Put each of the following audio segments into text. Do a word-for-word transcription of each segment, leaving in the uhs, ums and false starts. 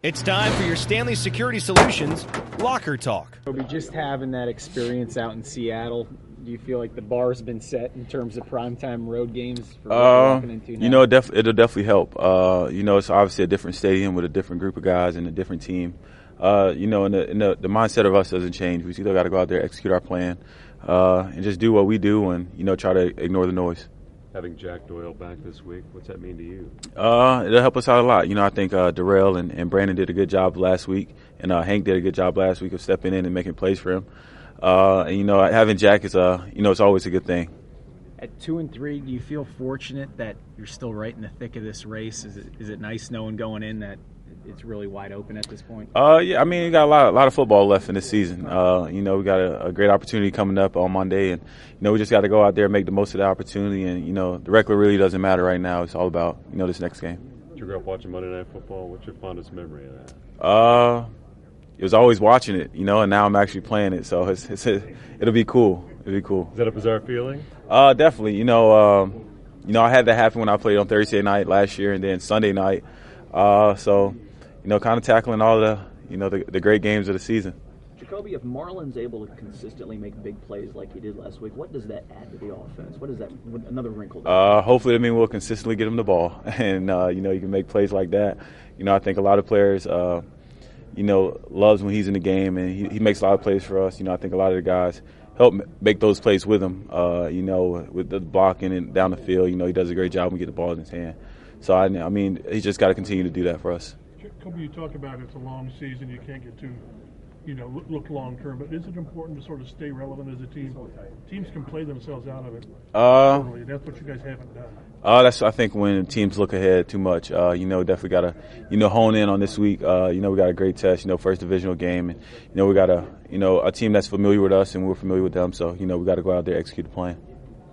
It's time for your Stanley Security Solutions Locker Talk. Kobe, just having that experience out in Seattle, do you feel like the bar's been set in terms of primetime road games for what uh, you're walking into now? You know, it def- it'll definitely help. Uh, you know, it's obviously a different stadium with a different group of guys and a different team. Uh, you know, and, the, and the, the mindset of us doesn't change. We still got to go out there, execute our plan, uh, and just do what we do and, you know, try to ignore the noise. Having Jack Doyle back this week, what's that mean to you? Uh, it'll help us out a lot. You know, I think uh, Darrell and, and Brandon did a good job last week, and uh, Hank did a good job last week of stepping in and making plays for him. Uh, and, you know, having Jack is, uh, you know, it's always a good thing. At two and three, do you feel fortunate that you're still right in the thick of this race? Is it is it nice knowing going in that it's really wide open at this point? Uh, yeah, I mean, we got a lot, a lot of football left in this season. Uh, you know, we got a, a great opportunity coming up on Monday, and you know, we just got to go out there and make the most of the opportunity. And you know, the record really doesn't matter right now. It's all about you know this next game. Did you grow up watching Monday Night Football? What's your fondest memory of that? Uh, it was always watching it, you know, and now I'm actually playing it, so it's, it's a, it'll be cool. It'll be cool. Is that a bizarre feeling? Uh, definitely. You know, um, you know, I had that happen when I played on Thursday night last year, and then Sunday night. Uh, so. You know, kind of tackling all the, you know, the, the great games of the season. Jacoby, if Marlon's able to consistently make big plays like he did last week, what does that add to the offense? What is that, another wrinkle? Uh, hopefully, I mean, we'll consistently get him the ball. And, uh, you know, you can make plays like that. You know, I think a lot of players, uh, you know, loves when he's in the game, and he, he makes a lot of plays for us. You know, I think a lot of the guys help make those plays with him, uh, you know, with the blocking and down the field. You know, he does a great job when we get the ball in his hand. So, I, I mean, he's just got to continue to do that for us. Kobe, you talk about it's a long season. You can't get too, you know, look, look long term. But is it important to sort of stay relevant as a team? Teams can play themselves out of it. Uh, early. That's what you guys haven't done. Uh, that's I think when teams look ahead too much. Uh, you know, definitely got to you know hone in on this week. Uh, you know, we got a great test. You know, first divisional game, and you know we got a you know a team that's familiar with us, and we're familiar with them. So you know we got to go out there and execute the plan.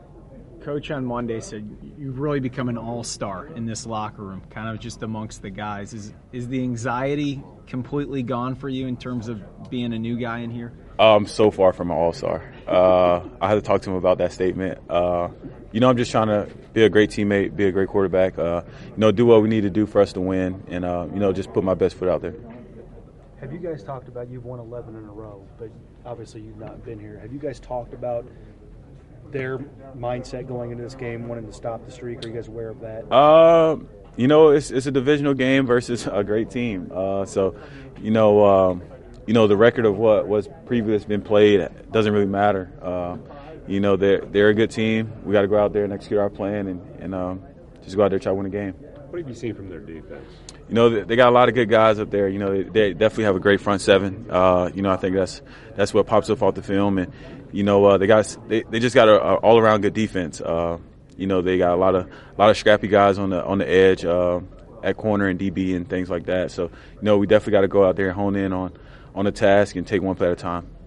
Coach on Monday said you've really become an all-star in this locker room, kind of just amongst the guys. Is is the anxiety completely gone for you in terms of being a new guy in here? I'm so far from an all-star. Uh, I had to talk to him about that statement. Uh, you know, I'm just trying to be a great teammate, be a great quarterback, uh, you know, do what we need to do for us to win, and, uh, you know, just put my best foot out there. Have you guys talked about, you've won eleven in a row, but obviously you've not been here. Have you guys talked about their mindset going into this game, wanting to stop the streak? Are you guys aware of that? Uh, you know, it's it's a divisional game versus a great team. Uh, so, you know, um, you know the record of what was previously been played doesn't really matter. Uh, you know, they're they're a good team. We got to go out there and execute our plan and and um, just go out there and try to win a game. What have you seen from their defense? You know, they got a lot of good guys up there. You know, they, they definitely have a great front seven. Uh, you know, I think that's that's what pops up off the film. And, you know, uh, the guys, they, they just got a, a all-around good defense. Uh, you know, they got a lot of a lot of scrappy guys on the on the edge, uh, at corner and D B and things like that. So, you know, we definitely got to go out there and hone in on, on the task and take one play at a time.